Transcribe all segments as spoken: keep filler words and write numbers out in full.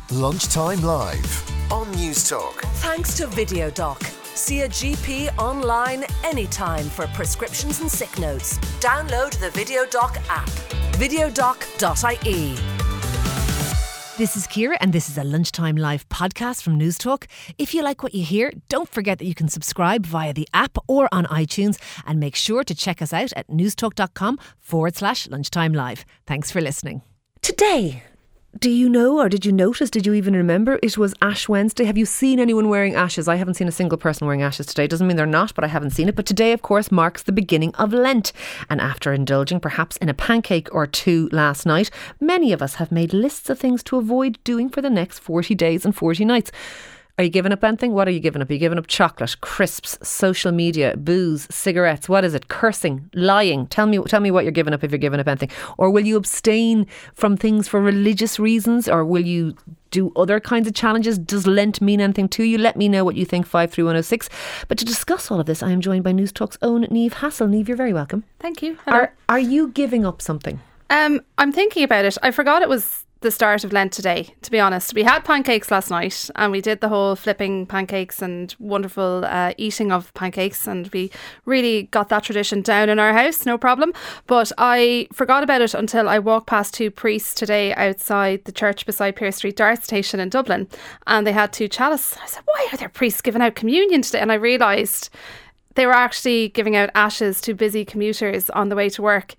Lunchtime Live on News Talk. Thanks to VideoDoc. See a G P online anytime for prescriptions and sick notes. Download the VideoDoc app. videodoc dot I E. This is Ciara and this is a Lunchtime Live podcast from News Talk. If you like what you hear, don't forget that you can subscribe via the app or on iTunes, and make sure to check us out at newstalk.com forward slash lunchtime live. Thanks for listening. Today, do you know, or did you notice, did you even remember, it was Ash Wednesday? Have you seen anyone wearing ashes? I haven't seen a single person wearing ashes today. Doesn't mean they're not, but I haven't seen it. But today, of course, marks the beginning of Lent. And after indulging perhaps in a pancake or two last night, many of us have made lists of things to avoid doing for the next forty days and forty nights. Are you giving up anything? What are you giving up? Are you giving up chocolate, crisps, social media, booze, cigarettes? What is it? Cursing, lying? Tell me, tell me what you're giving up if you're giving up anything. Or will you abstain from things for religious reasons? Or will you do other kinds of challenges? Does Lent mean anything to you? Let me know what you think. five three one oh six. But to discuss all of this, I am joined by News Talk's own Niamh Hassel. Niamh, you're very welcome. Thank you. Hello. Are, are you giving up something? Um, I'm thinking about it. I forgot it was the start of Lent today, to be honest. We had pancakes last night and we did the whole flipping pancakes and wonderful uh, eating of pancakes, and we really got that tradition down in our house, no problem. But I forgot about it until I walked past two priests today outside the church beside Pearse Street Dart Station in Dublin, and they had two chalices. I said, why are there priests giving out communion today? And I realised they were actually giving out ashes to busy commuters on the way to work.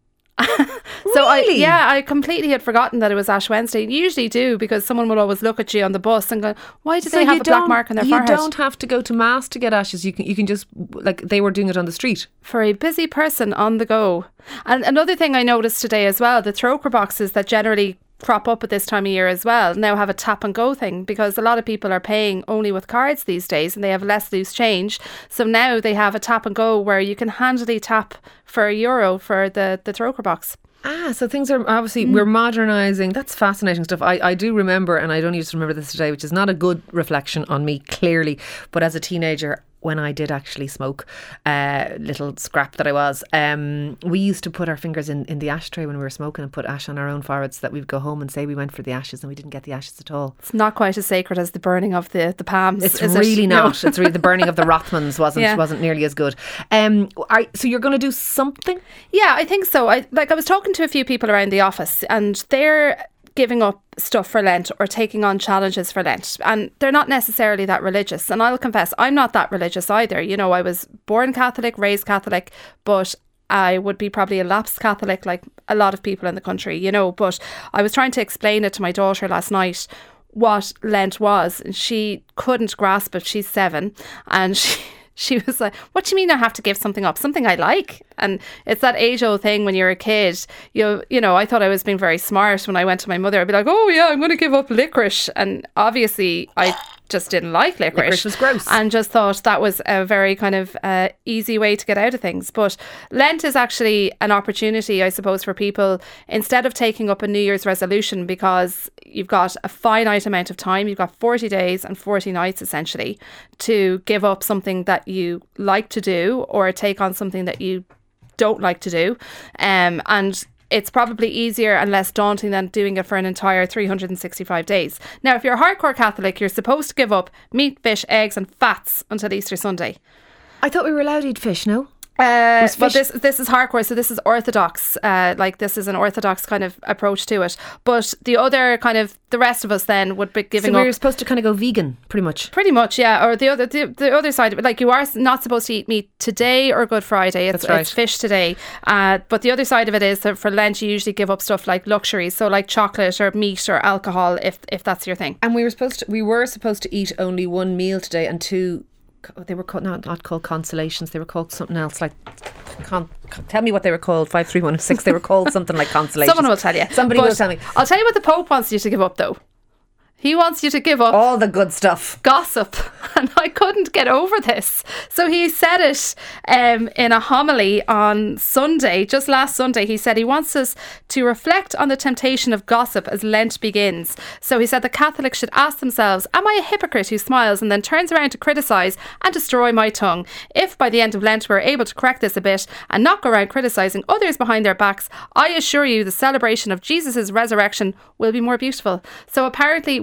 So really? I, yeah, I completely had forgotten that it was Ash Wednesday. You usually do, because someone will always look at you on the bus and go, why do So they have you a black don't- mark on their you forehead? You don't have to go to mass to get ashes. You can you can just, like they were doing it on the street. For a busy person on the go. And another thing I noticed today as well, the thrower boxes that generally crop up at this time of year as well now have a tap and go thing, because a lot of people are paying only with cards these days and they have less loose change. So now they have a tap and go where you can handily tap for a euro for the, the thrower box. Ah, so things are obviously, mm. we're modernising. That's fascinating stuff. I, I do remember, and I don't need to remember this today, which is not a good reflection on me, clearly. But as a teenager, when I did actually smoke, uh, little scrap that I was, um, we used to put our fingers in, in the ashtray when we were smoking and put ash on our own foreheads, so that we'd go home and say we went for the ashes and we didn't get the ashes at all. It's not quite as sacred as the burning of the, the palms. It's is really it? not. No. It's really, the burning of the Rothmans wasn't Yeah. wasn't nearly as good. Um, are, so you're going to do something? Yeah, I think so. I like I was talking to a few people around the office and they're giving up stuff for Lent or taking on challenges for Lent, and they're not necessarily that religious. And I'll confess, I'm not that religious either. You know, I was born Catholic, raised Catholic, but I would be probably a lapsed Catholic like a lot of people in the country, you know. But I was trying to explain it to my daughter last night, what Lent was, and she couldn't grasp it. She's seven, and she She was like, what do you mean I have to give something up? Something I like? And it's that age-old thing when you're a kid. You you know, I thought I was being very smart when I went to my mother. I'd be like, oh yeah, I'm going to give up licorice. And obviously I just didn't like licorice. Licorice was gross. And just thought that was a very kind of uh, easy way to get out of things. But Lent is actually an opportunity, I suppose, for people, instead of taking up a New Year's resolution, because you've got a finite amount of time, you've got forty days and forty nights essentially to give up something that you like to do or take on something that you don't like to do. Um, and it's probably easier and less daunting than doing it for an entire three hundred sixty-five days. Now, if you're a hardcore Catholic, you're supposed to give up meat, fish, eggs and fats until Easter Sunday. I thought we were allowed to eat fish, no? Uh, Was but fish- this this is hardcore, so this is orthodox. Uh, like this is an orthodox kind of approach to it. But the other kind of the rest of us then would be giving so we up. were supposed to kind of go vegan, pretty much. Pretty much, yeah. Or the other the, the other side of it, like you are not supposed to eat meat today or Good Friday. It's, That's right. it's fish today. Uh, but the other side of it is that for Lent you usually give up stuff like luxuries, so like chocolate or meat or alcohol, if if that's your thing. And we were supposed to, we were supposed to eat only one meal today and two. They were called, not not called consolations. They were called something else. Like, con, con, tell me what they were called. Five three one six. They were called something like consolations. Someone will tell you. Somebody But will tell me. I'll tell you what the Pope wants you to give up, though. He wants you to give up all the good stuff. Gossip. And I couldn't get over this. So he said it um, in a homily on Sunday, just last Sunday. He said he wants us to reflect on the temptation of gossip as Lent begins. So he said the Catholics should ask themselves, am I a hypocrite who smiles and then turns around to criticise and destroy my tongue? If by the end of Lent we're able to correct this a bit and not go around criticising others behind their backs, I assure you the celebration of Jesus' resurrection will be more beautiful. So apparently we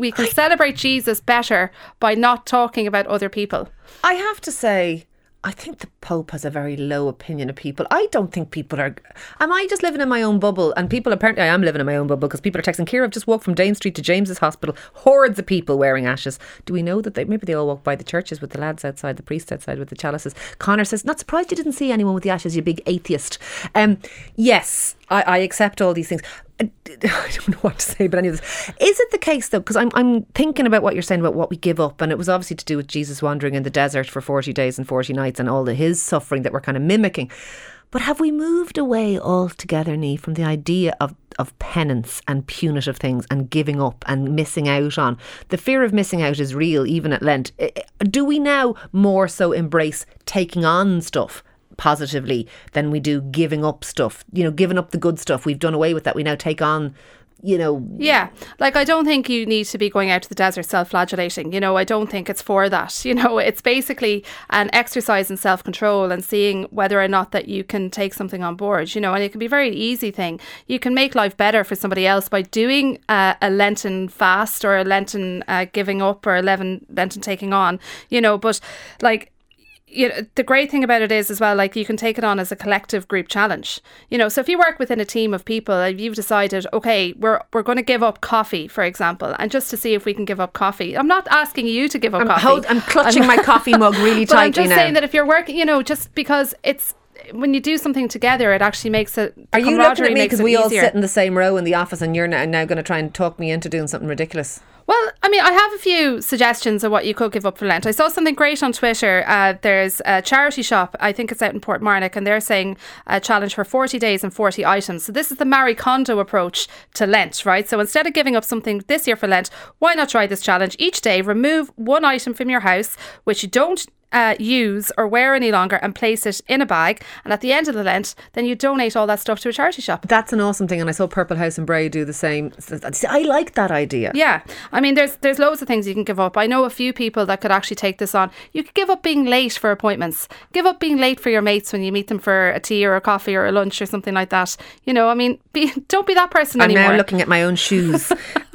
we can celebrate Jesus better by not talking about other people. I have to say, I think the Pope has a very low opinion of people. I don't think people are... Am I just living in my own bubble? And people, apparently I am living in my own bubble because people are texting, Ciara, I've just walked from Dane Street to James's Hospital. Hordes of people wearing ashes. Do we know that they... Maybe they all walk by the churches with the lads outside, the priests outside with the chalices. Connor says, not surprised you didn't see anyone with the ashes, you big atheist. Um, yes, I, I accept all these things. I don't know what to say about any of this. Is it the case though, because I'm I'm thinking about what you're saying about what we give up, and it was obviously to do with Jesus wandering in the desert for forty days and forty nights and all the his suffering that we're kind of mimicking. But have we moved away altogether, Niamh, from the idea of, of penance and punitive things and giving up and missing out on? The fear of missing out is real, even at Lent. Do we now more so embrace taking on stuff positively than we do giving up stuff? You know, giving up the good stuff. We've done away with that. We now take on, you know... Yeah, like I don't think you need to be going out to the desert self-flagellating. You know, I don't think it's for that. You know, it's basically an exercise in self-control and seeing whether or not that you can take something on board, you know, and it can be a very easy thing. You can make life better for somebody else by doing uh, a Lenten fast or a Lenten uh, giving up or a Lenten, Lenten taking on, you know, but like... You know, the great thing about it is as well, like you can take it on as a collective group challenge. You know, so if you work within a team of people and you've decided, okay, we're we're going to give up coffee, for example, and just to see if we can give up coffee. I'm not asking you to give up I'm coffee. Hold, I'm clutching I'm, my coffee mug really tightly now. But I'm just now. saying that if you're working, you know, just because it's, when you do something together, it actually makes it... Are you looking at me because we all sit in the same row in the office and you're now, now going to try and talk me into doing something ridiculous? Well, I mean, I have a few suggestions of what you could give up for Lent. I saw something great on Twitter. Uh, there's a charity shop, I think it's out in Portmarnock, and they're saying a challenge for forty days and forty items. So this is the Marie Kondo approach to Lent, right? So instead of giving up something this year for Lent, why not try this challenge? Each day, remove one item from your house which you don't Uh, use or wear any longer and place it in a bag, and at the end of the Lent then you donate all that stuff to a charity shop. That's an awesome thing, and I saw Purple House in Bray do the same. I like that idea. Yeah, I mean there's there's loads of things you can give up. I know a few people that could actually take this on. You could give up being late for appointments, give up being late for your mates when you meet them for a tea or a coffee or a lunch or something like that. You know, I mean, be, don't be that person I'm anymore. I'm now looking at my own shoes.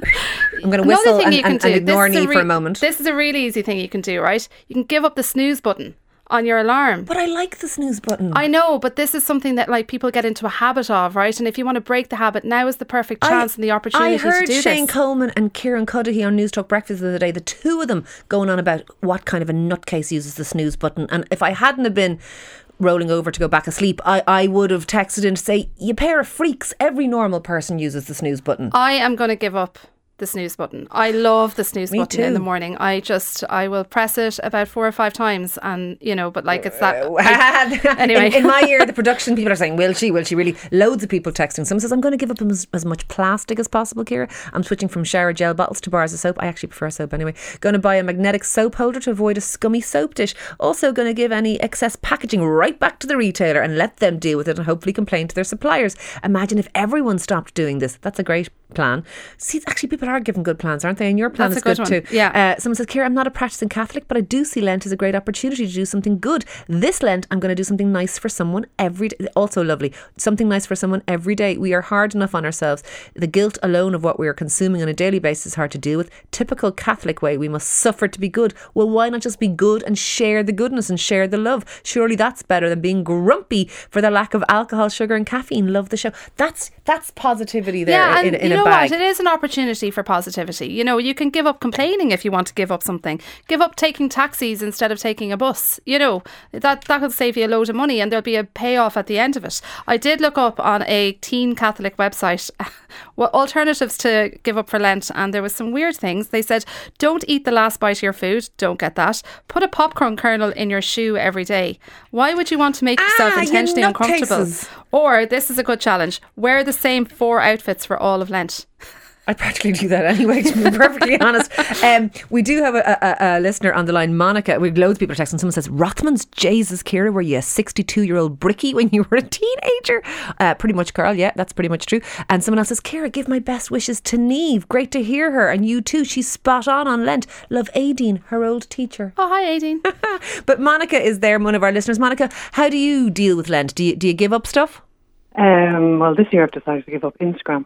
I'm going to whistle and, and, and ignore Niamh re- for a moment. This is a really easy thing you can do, right? You can give up the snooze button on your alarm. But I like the snooze button. I know, but this is something that like people get into a habit of, right? And if you want to break the habit, now is the perfect chance I, and the opportunity to do this. I heard Shane Coleman and Kieran Cuddihy on News Talk Breakfast the other day, the two of them going on about what kind of a nutcase uses the snooze button. And if I hadn't have been rolling over to go back asleep, I, I would have texted in to say, you pair of freaks, every normal person uses the snooze button. I am going to give up the snooze button. I love the snooze Me button too. in the morning. I just, I will press it about four or five times and, you know, but like it's that. Uh, I, anyway. In, in my ear, the production people are saying, will she, will she really? Loads of people texting. Someone says, I'm going to give up as, as much plastic as possible, Ciara. I'm switching from shower gel bottles to bars of soap. I actually prefer soap anyway. Going to buy a magnetic soap holder to avoid a scummy soap dish. Also going to give any excess packaging right back to the retailer and let them deal with it and hopefully complain to their suppliers. Imagine if everyone stopped doing this. That's a great plan. See, actually people are giving good plans, aren't they? And your plan That's is good, good one. too. Yeah. Uh, someone says, Ciara, I'm not a practicing Catholic, but I do see Lent as a great opportunity to do something good. This Lent, I'm going to do something nice for someone every day. Also lovely. Something nice for someone every day. We are hard enough on ourselves. The guilt alone of what we are consuming on a daily basis is hard to deal with. Typical Catholic way, we must suffer to be good. Well, why not just be good and share the goodness and share the love? Surely that's better than being grumpy for the lack of alcohol, sugar and caffeine. Love the show. That's that's positivity there yeah, in, and in you a know bag. What? It is an opportunity for positivity. You know, you can give up complaining if you want to give up something. Give up taking taxis instead of taking a bus. You know, that that could save you a load of money and there'll be a payoff at the end of it. I did look up on a teen Catholic website what alternatives to give up for Lent, and there was some weird things. They said, don't eat the last bite of your food. Don't get that. Put a popcorn kernel in your shoe every day. Why would you want to make yourself ah, intentionally uncomfortable? Cases. Or, this is a good challenge, wear the same four outfits for all of Lent. I practically do that anyway, to be perfectly honest. Um, we do have a, a, a listener on the line, Monica. We have loads of people texting. Someone says, Rothman's Jesus, Ciara, were you a sixty-two-year-old brickie when you were a teenager? Uh, pretty much, Carl. Yeah, that's pretty much true. And someone else says, Ciara, give my best wishes to Niamh. Great to hear her. And you too. She's spot on on Lent. Love Aideen, her old teacher. Oh, hi, Aideen. But Monica is there, one of our listeners. Monica, how do you deal with Lent? Do you, do you give up stuff? Um, well, this year I've decided to give up Instagram.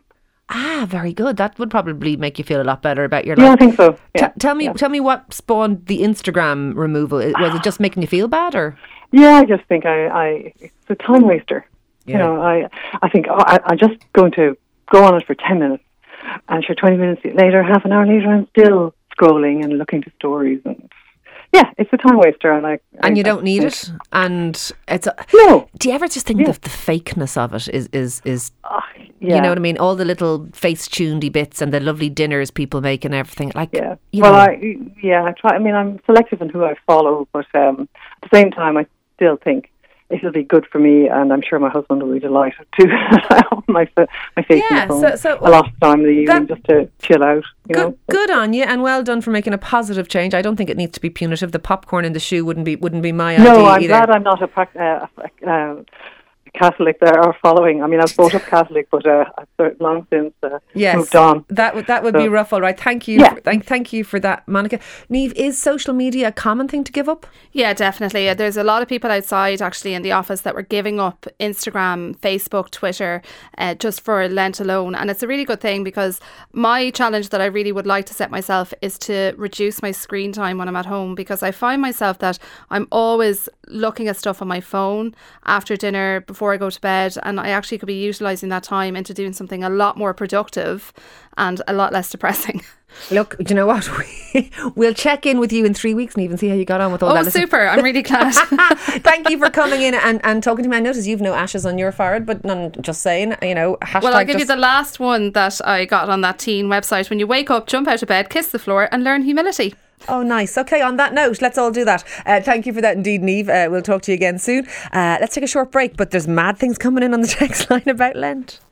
Ah, very good. That would probably make you feel a lot better about your Yeah, I life. think so. Yeah. T- tell me, yeah. tell me what spawned the Instagram removal. Was it just making you feel bad, or? Yeah, I just think I, I it's a time waster. Yeah. You know, I I think oh, I, I'm just going to go on it for ten minutes, and sure, twenty minutes later, half an hour later, I'm still scrolling and looking to stories, and yeah, it's a time waster. And I And I, you don't I, need I, it. And it's a, No. do you ever just think Yeah. that the fakeness of it is is is Oh, yeah. you know what I mean? All the little face tunedy bits and the lovely dinners people make and everything. Like, Yeah. you Well, know. I yeah, I try. I mean, I'm selective in who I follow, but um, at the same time, I still think it'll be good for me, and I'm sure my husband will be delighted too. I have my fa- my face Yeah, on the phone so- so- a lot of time in the evening that- just to chill out. You Good, know. good on you, and well done for making a positive change. I don't think it needs to be punitive. The popcorn in the shoe wouldn't be wouldn't be my idea No, I'm either. glad I'm not a prac- uh, a- uh, Catholic there or following. I mean, I was brought up Catholic, but uh, I've sort of long since uh, Yes, moved on. that would that would be So- rough. All right, thank you. Yeah. For, thank thank you for that, Monica. Niamh, is social media a common thing to give up? Yeah, definitely. Uh, There's a lot of people outside actually in the office that were giving up Instagram, Facebook, Twitter uh, just for Lent alone. And it's a really good thing, because my challenge that I really would like to set myself is to reduce my screen time when I'm at home, because I find myself that I'm always looking at stuff on my phone after dinner, before I go to bed, and I actually could be utilising that time into doing something a lot more productive and a lot less depressing. Look, do you know what? We, we'll check in with you in three weeks, Niamh, and see how you got on with all Oh, that. Listen- super. I'm really glad. Thank you for coming in and, and talking to me. I notice you've no ashes on your forehead, but none, just saying, you know, hashtag Well, I'll give you just- the last one that I got on that teen website. When you wake up, jump out of bed, kiss the floor and learn humility. Oh, nice. Okay, on that note, let's all do that. Uh, thank you for that indeed, Niamh. Uh, we'll talk to you again soon. Uh, let's take a short break, but there's mad things coming in on the text line about Lent.